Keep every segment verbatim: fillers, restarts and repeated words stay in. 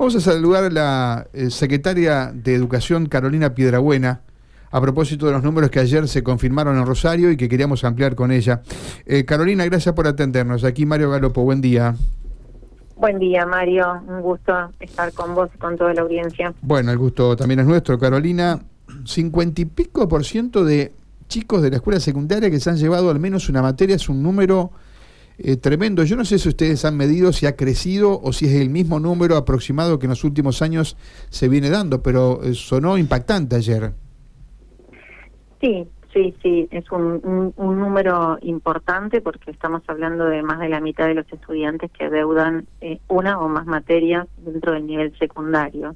Vamos a saludar a la eh, secretaria de Educación, Carolina Piedrabuena, a propósito de los números que ayer se confirmaron en Rosario y que queríamos ampliar con ella. Eh, Carolina, gracias por atendernos. Aquí Mario Galopo, buen día. Buen día, Mario. Un gusto estar con vos y con toda la audiencia. Bueno, el gusto también es nuestro, Carolina. Cincuenta y pico por ciento de chicos de la escuela secundaria que se han llevado al menos una materia es un número eh, tremendo. Yo no sé si ustedes han medido si ha crecido o si es el mismo número aproximado que en los últimos años se viene dando, pero eh, sonó impactante ayer. Sí, sí, sí, es un, un, un número importante porque estamos hablando de más de la mitad de los estudiantes que adeudan eh, una o más materias dentro del nivel secundario.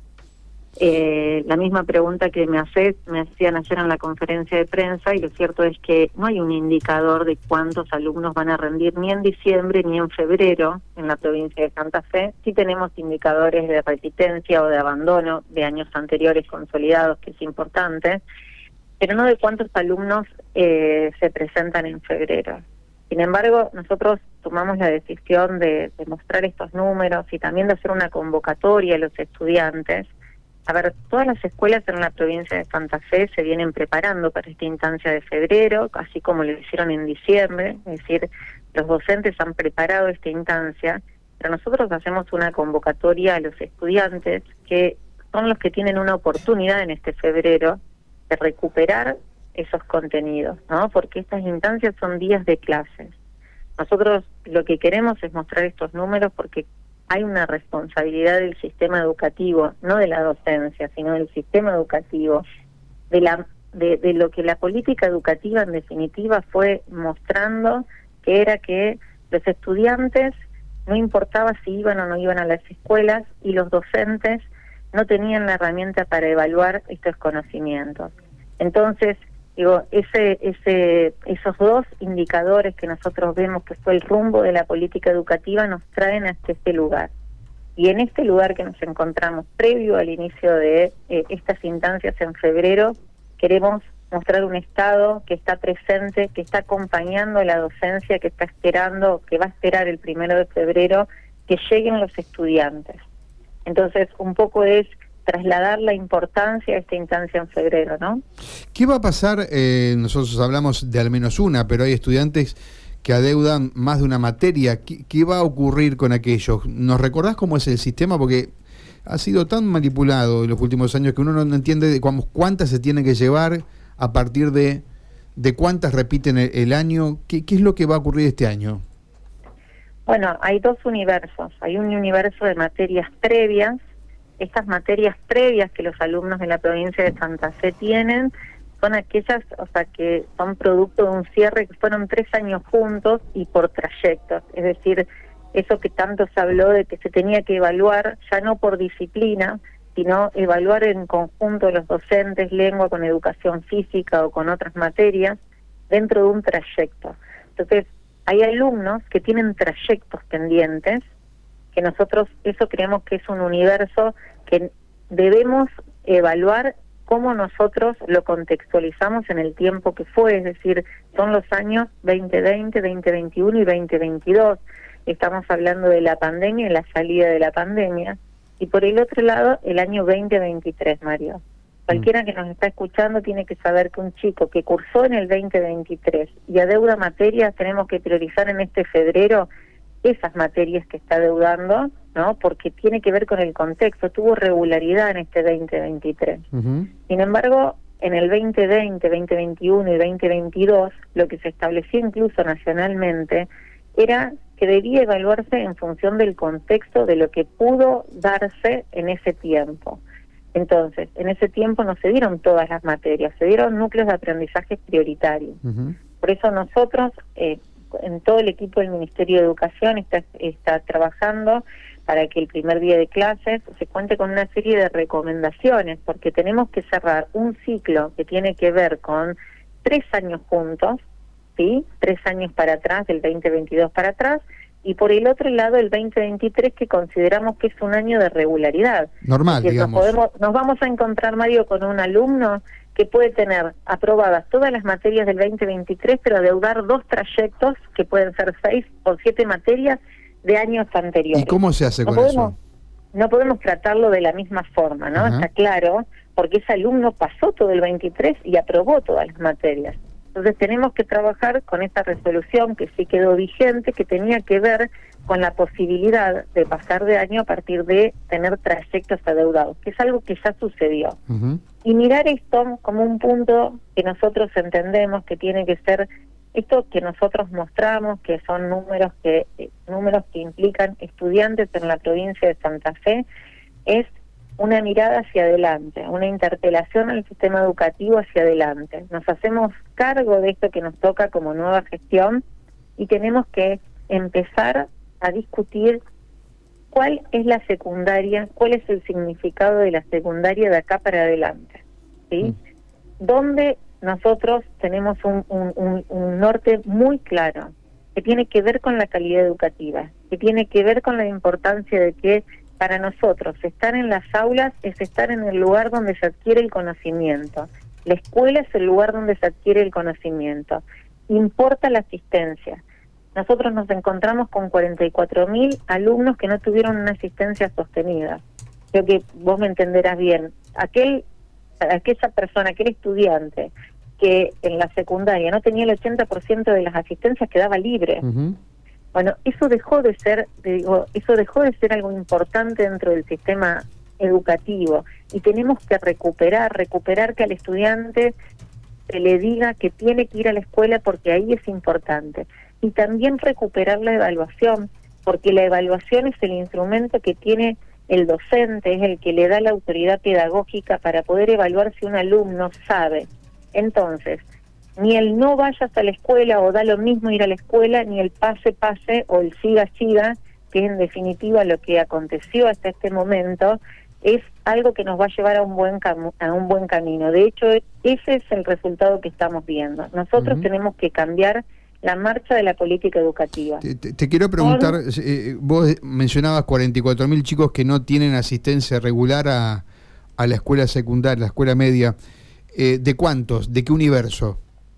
Eh, la misma pregunta que me haces, me hacían ayer en la conferencia de prensa, y lo cierto es que no hay un indicador de cuántos alumnos van a rendir ni en diciembre ni en febrero en la provincia de Santa Fe. Sí tenemos indicadores de repitencia o de abandono de años anteriores consolidados, que es importante, pero no de cuántos alumnos eh, se presentan en febrero. Sin embargo, nosotros tomamos la decisión de, de mostrar estos números y también de hacer una convocatoria a los estudiantes. A ver, todas las escuelas en la provincia de Santa Fe se vienen preparando para esta instancia de febrero, así como lo hicieron en diciembre, es decir, los docentes han preparado esta instancia, pero nosotros hacemos una convocatoria a los estudiantes, que son los que tienen una oportunidad en este febrero de recuperar esos contenidos, ¿no? Porque estas instancias son días de clases. Nosotros lo que queremos es mostrar estos números porque hay una responsabilidad del sistema educativo, no de la docencia, sino del sistema educativo, de la de, de lo que la política educativa en definitiva fue mostrando, que era que los estudiantes, no importaba si iban o no iban a las escuelas, y los docentes no tenían la herramienta para evaluar estos conocimientos. Entonces, digo, ese, ese, esos dos indicadores que nosotros vemos que fue el rumbo de la política educativa nos traen hasta este lugar. Y en este lugar que nos encontramos, previo al inicio de eh, estas instancias en febrero, queremos mostrar un Estado que está presente, que está acompañando a la docencia, que está esperando, que va a esperar el primero de febrero, que lleguen los estudiantes. Entonces, un poco es trasladar la importancia de esta instancia en febrero, ¿no? ¿Qué va a pasar? Eh, nosotros hablamos de al menos una, pero hay estudiantes que adeudan más de una materia. ¿Qué, qué va a ocurrir con aquellos? ¿Nos recordás cómo es el sistema? Porque ha sido tan manipulado en los últimos años que uno no entiende de cuántas se tienen que llevar a partir de, de cuántas repiten el, el año. ¿Qué, ¿Qué es lo que va a ocurrir este año? Bueno, hay dos universos. Hay un universo de materias previas. Estas materias previas que los alumnos de la provincia de Santa Fe tienen son aquellas, o sea, que son producto de un cierre que fueron tres años juntos y por trayectos. Es decir, eso que tanto se habló de que se tenía que evaluar, ya no por disciplina, sino evaluar en conjunto los docentes, lengua con educación física o con otras materias, dentro de un trayecto. Entonces, hay alumnos que tienen trayectos pendientes, que nosotros eso creemos que es un universo que debemos evaluar cómo nosotros lo contextualizamos en el tiempo que fue, es decir, son los años veinte veinte, veinte veintiuno y veinte veintidós. Estamos hablando de la pandemia y la salida de la pandemia. Y por el otro lado, el año veinte veintitrés, Mario. Cualquiera que nos está escuchando tiene que saber que un chico que cursó en el veinte veintitrés y adeuda materias, tenemos que priorizar en este febrero esas materias que está adeudando, ¿no? Porque tiene que ver con el contexto, tuvo regularidad en este veinte veintitrés. Uh-huh. Sin embargo, en el veinte veinte, veinte veintiuno y veinte veintidós, lo que se estableció incluso nacionalmente era que debía evaluarse en función del contexto de lo que pudo darse en ese tiempo. Entonces, en ese tiempo no se dieron todas las materias, se dieron núcleos de aprendizaje prioritarios. Uh-huh. Por eso nosotros, eh, en todo el equipo del Ministerio de Educación, está, está trabajando para que el primer día de clases se cuente con una serie de recomendaciones, porque tenemos que cerrar un ciclo que tiene que ver con tres años juntos, ¿sí? Tres años para atrás, del veinte veintidós para atrás, y por el otro lado el veinte veintitrés, que consideramos que es un año de regularidad. Normal, digamos. Nos, podemos, nos vamos a encontrar, Mario, con un alumno que puede tener aprobadas todas las materias del veinte veintitrés, pero adeudar dos trayectos, que pueden ser seis o siete materias, de años anteriores. ¿Y cómo se hace ¿No con podemos? eso? no podemos tratarlo de la misma forma, ¿no? Ajá. Está claro, porque ese alumno pasó todo el veintitrés y aprobó todas las materias. Entonces tenemos que trabajar con esta resolución que sí quedó vigente, que tenía que ver con la posibilidad de pasar de año a partir de tener trayectos adeudados, que es algo que ya sucedió. Uh-huh. Y mirar esto como un punto que nosotros entendemos que tiene que ser esto que nosotros mostramos, que son números que eh, números que implican estudiantes en la provincia de Santa Fe, es una mirada hacia adelante, una interpelación al sistema educativo hacia adelante. Nos hacemos cargo de esto que nos toca como nueva gestión y tenemos que empezar a discutir cuál es la secundaria, cuál es el significado de la secundaria de acá para adelante, ¿sí? Mm. Donde nosotros tenemos un, un, un, un norte muy claro, que tiene que ver con la calidad educativa, que tiene que ver con la importancia de que para nosotros estar en las aulas es estar en el lugar donde se adquiere el conocimiento. La escuela es el lugar donde se adquiere el conocimiento. Importa la asistencia. Nosotros nos encontramos con cuarenta y cuatro mil alumnos que no tuvieron una asistencia sostenida. Creo que vos me entenderás bien. Aquel, aquella persona, aquel estudiante que en la secundaria no tenía el ochenta por ciento de las asistencias quedaba libre. Uh-huh. Bueno, eso dejó de ser, digo, eso dejó de ser algo importante dentro del sistema educativo y tenemos que recuperar, recuperar que al estudiante se le diga que tiene que ir a la escuela porque ahí es importante. Y también recuperar la evaluación, porque la evaluación es el instrumento que tiene el docente, es el que le da la autoridad pedagógica para poder evaluar si un alumno sabe. Entonces, ni el no vayas a la escuela o da lo mismo ir a la escuela, ni el pase, pase o el siga, siga, que es en definitiva lo que aconteció hasta este momento, es algo que nos va a llevar a un buen cam- a un buen camino. De hecho, ese es el resultado que estamos viendo. Nosotros uh-huh. tenemos que cambiar la marcha de la política educativa. Te, te, te quiero preguntar, Por... eh, vos mencionabas cuarenta y cuatro mil chicos que no tienen asistencia regular a, a la escuela secundaria, la escuela media. Eh, ¿De cuántos? ¿De qué universo?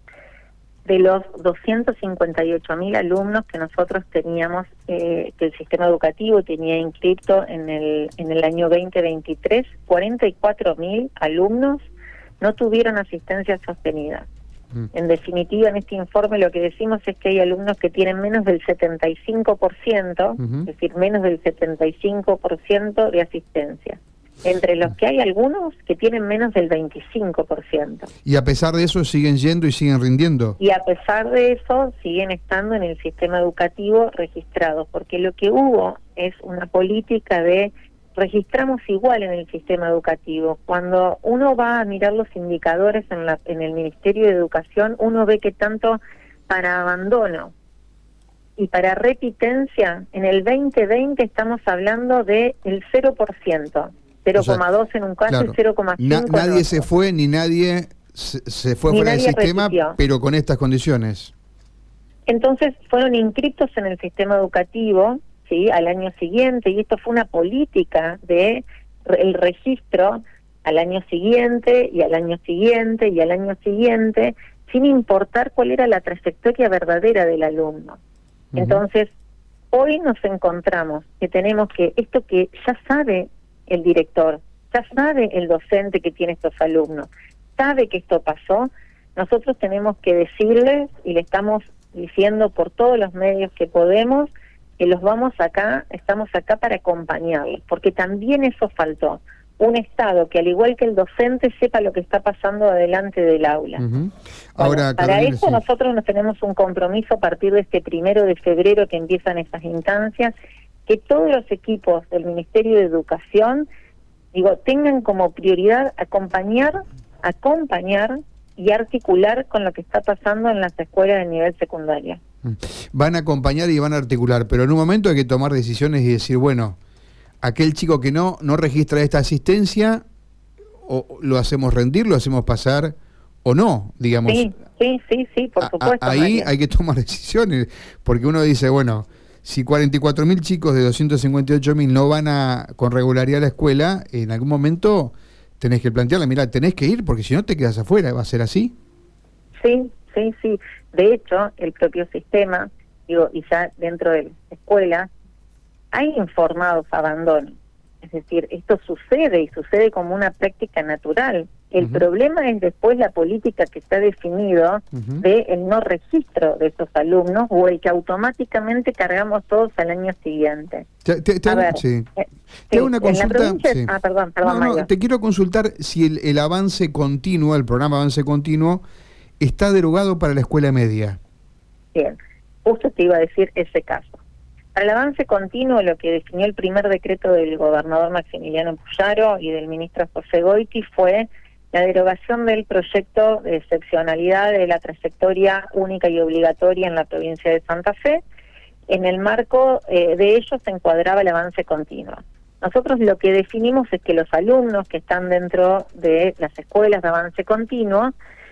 De los doscientos cincuenta y ocho mil alumnos que nosotros teníamos, eh, que el sistema educativo tenía inscrito en el en el año veinte veintitrés, cuarenta y cuatro mil alumnos no tuvieron asistencia sostenida. Mm. En definitiva, en este informe lo que decimos es que hay alumnos que tienen menos del setenta y cinco por ciento, uh-huh. es decir, menos del setenta y cinco por ciento de asistencia. Entre los que hay algunos que tienen menos del veinticinco por ciento. Y a pesar de eso siguen yendo y siguen rindiendo. Y a pesar de eso siguen estando en el sistema educativo registrados, porque lo que hubo es una política de registramos igual en el sistema educativo. Cuando uno va a mirar los indicadores en, la, en el Ministerio de Educación, uno ve que tanto para abandono y para repitencia, en el veinte veinte estamos hablando de el cero por ciento. cero coma dos o sea, en un caso claro, y cero coma cinco na- Nadie en se fue ni nadie se, se fue ni fuera del sistema, repitió. Pero con estas condiciones. Entonces fueron inscritos en el sistema educativo, sí, al año siguiente, y esto fue una política de el registro al año siguiente y al año siguiente y al año siguiente, sin importar cuál era la trayectoria verdadera del alumno. Uh-huh. Entonces, hoy nos encontramos que tenemos que esto que ya sabe el director, ya sabe el docente que tiene estos alumnos, sabe que esto pasó, nosotros tenemos que decirles, y le estamos diciendo por todos los medios que podemos, que los vamos acá, estamos acá para acompañarlos, porque también eso faltó, un Estado que al igual que el docente sepa lo que está pasando adelante del aula. Uh-huh. Ahora, bueno, para Carolina, eso sí. Nosotros nos tenemos un compromiso a partir de este primero de febrero que empiezan estas instancias, que todos los equipos del Ministerio de Educación, digo, tengan como prioridad acompañar, acompañar y articular con lo que está pasando en las escuelas de nivel secundaria. Van a acompañar y van a articular, pero en un momento hay que tomar decisiones y decir, bueno, aquel chico que no, no registra esta asistencia, o lo hacemos rendir, lo hacemos pasar o no, digamos. Sí, sí, sí, sí, por supuesto. A, ahí María. Hay que tomar decisiones, porque uno dice, bueno, si cuarenta y cuatro mil chicos de doscientos cincuenta y ocho mil no van a con regularidad a la escuela, en algún momento tenés que plantearle, mira, tenés que ir porque si no te quedas afuera, ¿va a ser así? Sí, sí, sí. De hecho, el propio sistema, digo, y ya dentro de la escuela, hay informados abandono. Es decir, esto sucede y sucede como una práctica natural. El uh-huh. problema es después la política que está definido uh-huh. de el no registro de esos alumnos o el que automáticamente cargamos todos al año siguiente. Te, te, te, a ver, sí. eh, te hago una consulta. Provincia, sí. Ah, perdón, perdón, no, no, te quiero consultar si el, el avance continuo, el programa Avance Continuo, está derogado para la escuela media. Bien, justo te iba a decir ese caso. Para el avance continuo, lo que definió el primer decreto del gobernador Maximiliano Puyaro y del ministro José Goiti fue la derogación del proyecto de excepcionalidad de la trayectoria única y obligatoria en la provincia de Santa Fe. En el marco eh, de ello se encuadraba el avance continuo. Nosotros lo que definimos es que los alumnos que están dentro de las escuelas de avance continuo,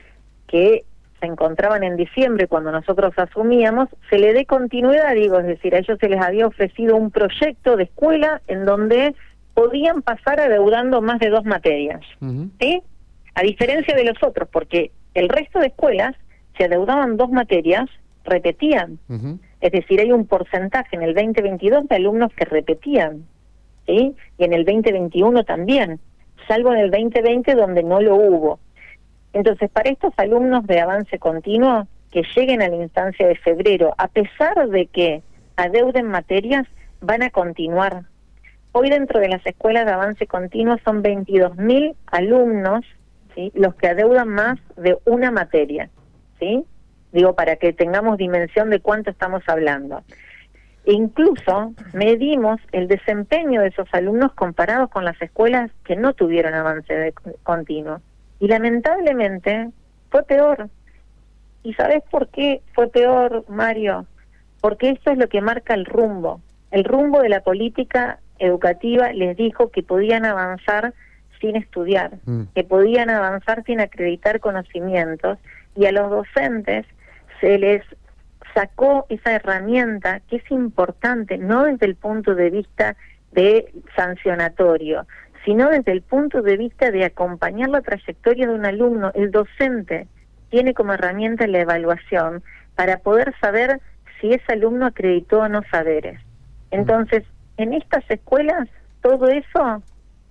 que se encontraban en diciembre cuando nosotros asumíamos, se le dé continuidad, digo, es decir, a ellos se les había ofrecido un proyecto de escuela en donde podían pasar adeudando más de dos materias, uh-huh. ¿sí? A diferencia de los otros, porque el resto de escuelas, si adeudaban dos materias, repetían. Uh-huh. Es decir, hay un porcentaje en el veinte veintidós de alumnos que repetían, ¿sí? Y en el veinte veintiuno también, salvo en el veinte veinte donde no lo hubo. Entonces, para estos alumnos de avance continuo que lleguen a la instancia de febrero, a pesar de que adeuden materias, van a continuar. Hoy dentro de las escuelas de avance continuo son veintidós mil alumnos, ¿sí?, los que adeudan más de una materia, ¿sí? Digo, para que tengamos dimensión de cuánto estamos hablando. E incluso medimos el desempeño de esos alumnos comparados con las escuelas que no tuvieron avance de continuo. Y lamentablemente fue peor. ¿Y sabes por qué fue peor, Mario? Porque esto es lo que marca el rumbo. El rumbo de la política educativa les dijo que podían avanzar sin estudiar, mm. que podían avanzar sin acreditar conocimientos, y a los docentes se les sacó esa herramienta que es importante, no desde el punto de vista de sancionatorio, sino desde el punto de vista de acompañar la trayectoria de un alumno. El docente tiene como herramienta la evaluación para poder saber si ese alumno acreditó o no saberes. Entonces, en estas escuelas, todo eso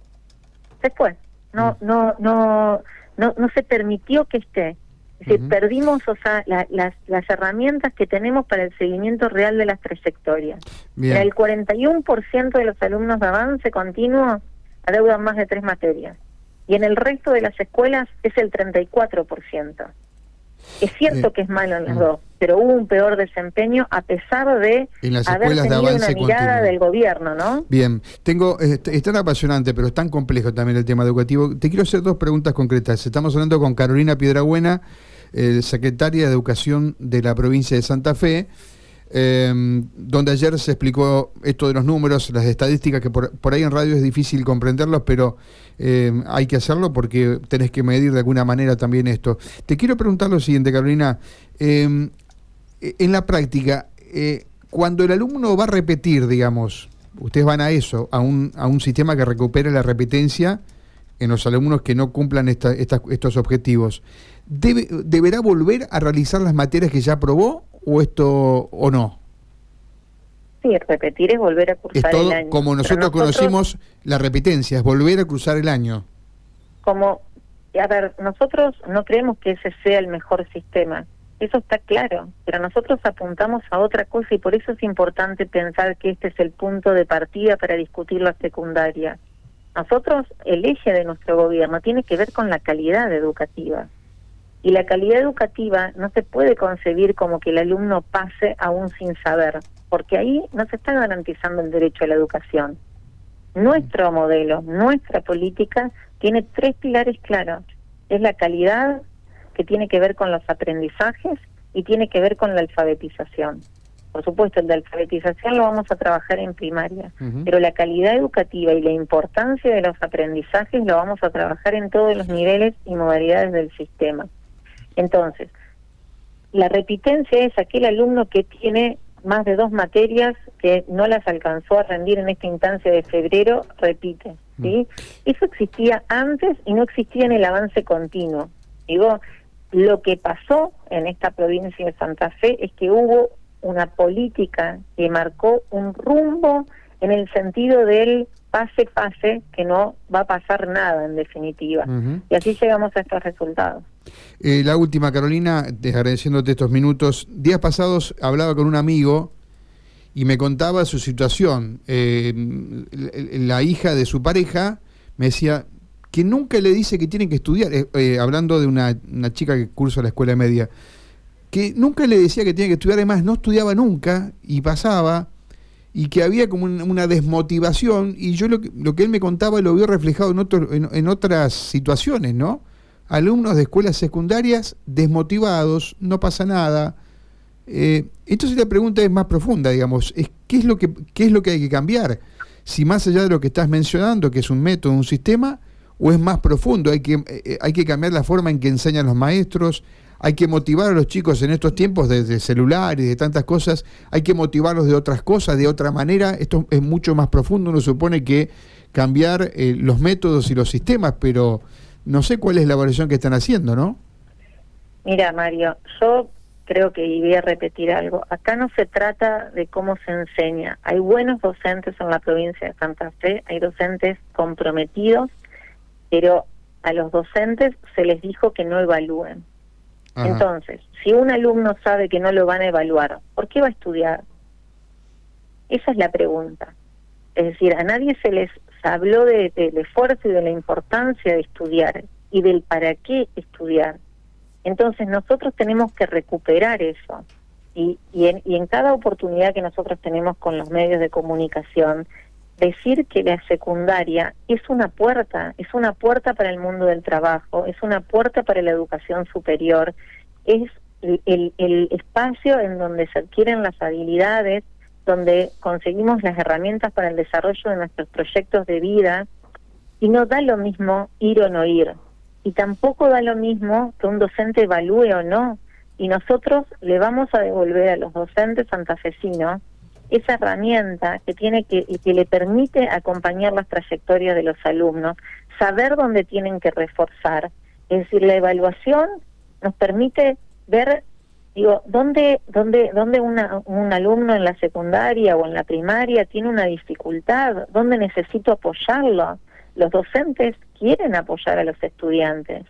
se fue. No, no, no, no, no se permitió que esté. Es decir, uh-huh. perdimos, o sea, la, las, las herramientas que tenemos para el seguimiento real de las trayectorias. Bien. El cuarenta y uno por ciento de los alumnos de avance continuo adeudan más de tres materias. Y en el resto de las escuelas es el treinta y cuatro por ciento. Es cierto eh, que es malo en las uh, dos, pero hubo un peor desempeño a pesar de haber tenido una mirada continuo. Del gobierno, ¿no? Bien, tengo, es, es tan apasionante, pero es tan complejo también el tema educativo. Te quiero hacer dos preguntas concretas. Estamos hablando con Carolina Piedrabuena, eh, secretaria de Educación de la provincia de Santa Fe, eh, donde ayer se explicó esto de los números, las estadísticas, que por, por ahí en radio es difícil comprenderlos, pero eh, hay que hacerlo porque tenés que medir de alguna manera también esto. Te quiero preguntar lo siguiente, Carolina, eh, en la práctica, eh, cuando el alumno va a repetir, digamos, ustedes van a eso, a un, a un sistema que recupere la repetencia en los alumnos que no cumplan esta, esta, estos objetivos, ¿debe, ¿deberá volver a realizar las materias que ya aprobó o esto o no? Sí, repetir es volver a cursar es todo el año. Como nosotros, nosotros conocimos la repetencia, es volver a cruzar el año. Como, a ver, nosotros no creemos que ese sea el mejor sistema, eso está claro, pero nosotros apuntamos a otra cosa y por eso es importante pensar que este es el punto de partida para discutir la secundaria. Nosotros, el eje de nuestro gobierno tiene que ver con la calidad educativa. Y la calidad educativa no se puede concebir como que el alumno pase aún sin saber, porque ahí no se está garantizando el derecho a la educación. Nuestro modelo, nuestra política, tiene tres pilares claros. Es la calidad, que tiene que ver con los aprendizajes, y tiene que ver con la alfabetización. Por supuesto, el de alfabetización lo vamos a trabajar en primaria, uh-huh. pero la calidad educativa y la importancia de los aprendizajes lo vamos a trabajar en todos los niveles y modalidades del sistema. Entonces, la repitencia es aquel alumno que tiene más de dos materias que no las alcanzó a rendir en esta instancia de febrero, repite, ¿sí? Mm. Eso existía antes y no existía en el avance continuo. Digo, lo que pasó en esta provincia de Santa Fe es que hubo una política que marcó un rumbo en el sentido del pase, pase, que no va a pasar nada en definitiva. Uh-huh. Y así llegamos a estos resultados. Eh, la última, Carolina, agradeciéndote estos minutos. Días pasados hablaba con un amigo y me contaba su situación. Eh, la hija de su pareja me decía que nunca le dice que tiene que estudiar, eh, eh, hablando de una, una chica que cursa la escuela media, que nunca le decía que tenía que estudiar, además no estudiaba nunca y pasaba, y que había como un, una desmotivación, y yo lo que, lo que él me contaba lo vio reflejado en, otro, en, en otras situaciones, ¿no? Alumnos de escuelas secundarias desmotivados, no pasa nada. Eh, entonces la pregunta es más profunda, digamos, es ¿qué es lo que, qué es lo que hay que cambiar? Si más allá de lo que estás mencionando, que es un método, un sistema, o es más profundo, hay que, eh, hay que cambiar la forma en que enseñan los maestros, hay que motivar a los chicos en estos tiempos de, de celulares, de tantas cosas, hay que motivarlos de otras cosas, de otra manera. Esto es mucho más profundo, uno supone que cambiar eh, los métodos y los sistemas, pero no sé cuál es la evaluación que están haciendo, ¿no? Mira, Mario, yo creo que, y voy a repetir algo, acá no se trata de cómo se enseña. Hay buenos docentes en la provincia de Santa Fe, hay docentes comprometidos, pero a los docentes se les dijo que no evalúen. Ajá. Entonces, si un alumno sabe que no lo van a evaluar, ¿por qué va a estudiar? Esa es la pregunta. Es decir, a nadie se les habló de, del esfuerzo y de la importancia de estudiar y del para qué estudiar. Entonces nosotros tenemos que recuperar eso. Y, y, en, y en cada oportunidad que nosotros tenemos con los medios de comunicación, decir que la secundaria es una puerta, es una puerta para el mundo del trabajo, es una puerta para la educación superior, es el, el, el espacio en donde se adquieren las habilidades, donde conseguimos las herramientas para el desarrollo de nuestros proyectos de vida, y no da lo mismo ir o no ir, y tampoco da lo mismo que un docente evalúe o no, y nosotros le vamos a devolver a los docentes santafesinos esa herramienta que tiene que, que le permite acompañar las trayectorias de los alumnos, saber dónde tienen que reforzar. Es decir, la evaluación nos permite ver, digo, dónde, dónde, dónde una, un alumno en la secundaria o en la primaria tiene una dificultad, dónde necesito apoyarlo. Los docentes quieren apoyar a los estudiantes,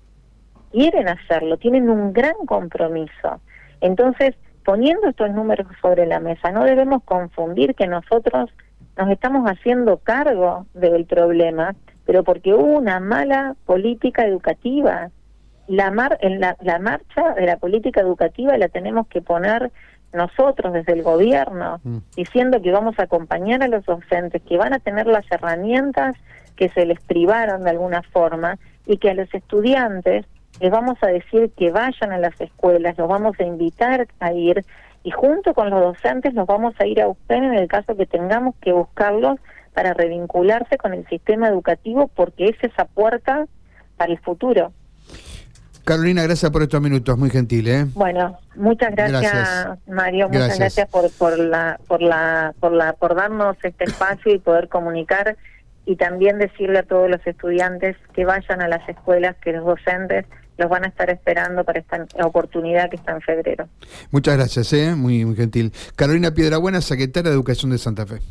quieren hacerlo, tienen un gran compromiso. Entonces, poniendo estos números sobre la mesa, no debemos confundir que nosotros nos estamos haciendo cargo del problema, pero porque hubo una mala política educativa. La, mar, en la, la marcha de la política educativa la tenemos que poner nosotros desde el gobierno, mm. diciendo que vamos a acompañar a los docentes, que van a tener las herramientas que se les privaron de alguna forma, y que a los estudiantes les vamos a decir que vayan a las escuelas, los vamos a invitar a ir, y junto con los docentes los vamos a ir a buscar en el caso que tengamos que buscarlos para revincularse con el sistema educativo, porque es esa puerta para el futuro. Carolina, gracias por estos minutos, muy gentil, ¿eh? Bueno, muchas gracias, gracias. Mario, muchas gracias, gracias por, por la, por la, por la, por darnos este espacio y poder comunicar, y también decirle a todos los estudiantes que vayan a las escuelas, que los docentes los van a estar esperando para esta oportunidad que está en febrero. Muchas gracias, ¿eh? Muy, muy gentil. Carolina Piedrabuena, secretaria de Educación de Santa Fe.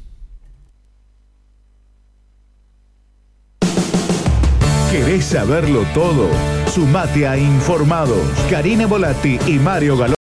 ¿Querés saberlo todo? Sumate a Informados. Karina Volatti y Mario Galó.